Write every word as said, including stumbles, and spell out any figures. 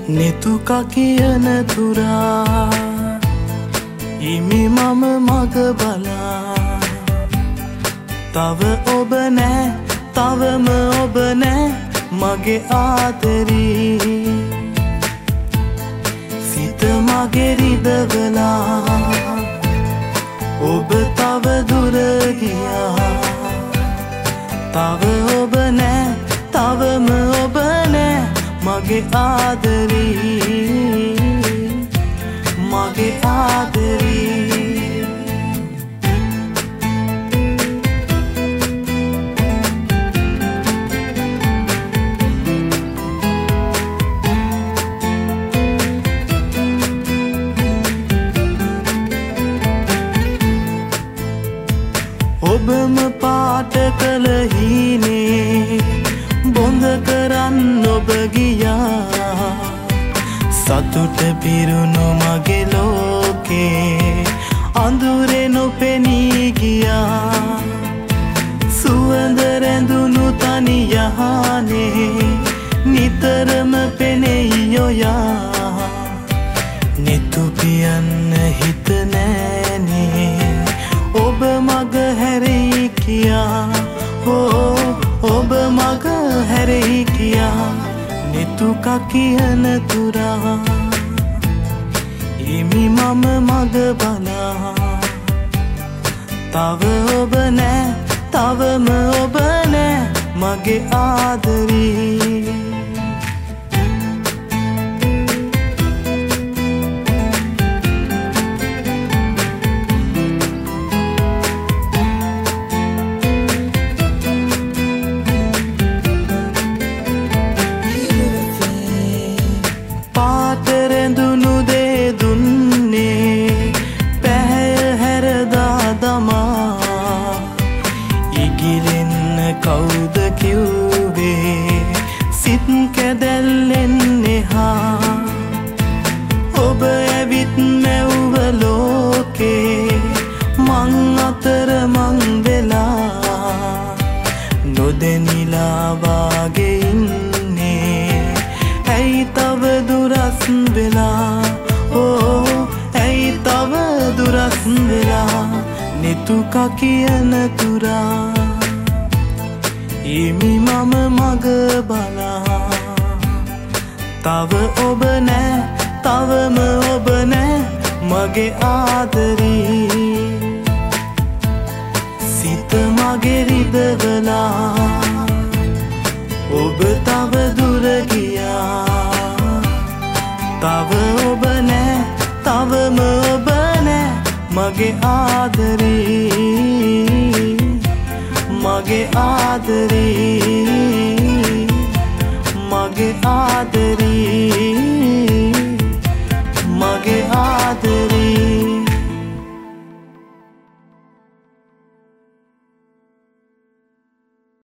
netuka කියන තුරා ඉමි මම මග බලා තව ඔබ නෑ තවම ඔබ නෑ මගේ ආදරී සිත මගේ රිදවලා ඔබ තව දුර ගියා තව ඔබ නෑ තවම ඔබ නෑ මගේ ආදරී මගේ ආදරී ඔබම පාට කළ හීනේ බොඳ කරන්න ඔබ ගියා සතුට පිරුණු මගේ ලෝකේ අඳුරේ නොපෙනී ගියා සුවඳ රැඳුණු තනි යහනේ නිතරම පෙනෙයි ඔයා නිතු පියන්න හිත නෑනේ ඔබ මග හැරෙයි කියා ඕ ඔබ මග හැරෙයි කියා නිතුක කියන තුරා ඉමි මම මග බලා තව ඔබ නෑ තවම ඔබ නෑ මගේ ආදරී කවුද කිව්වේ සිත් කැදැල්ලෙන් එහා ඔබ ඇවිත් මැව්ව ලෝකේ මං අතර මං වෙලා නොදැනිලා වාගේ ඉන්නේ ඇයි තව දුරස් වෙලා ඕ ඇයි තව දුරස් වෙලා නිතුක කියන තුරා ඉමි මම මග බලා තව ඔබ නෑ තවම ඔබ නෑ මගේ ආදරී සිත මගේ රිදවලා ඔබ තව දුර ගියා තව ඔබ නෑ තවම ඔබ නෑ මගේ ආදරී මගේ ආදරී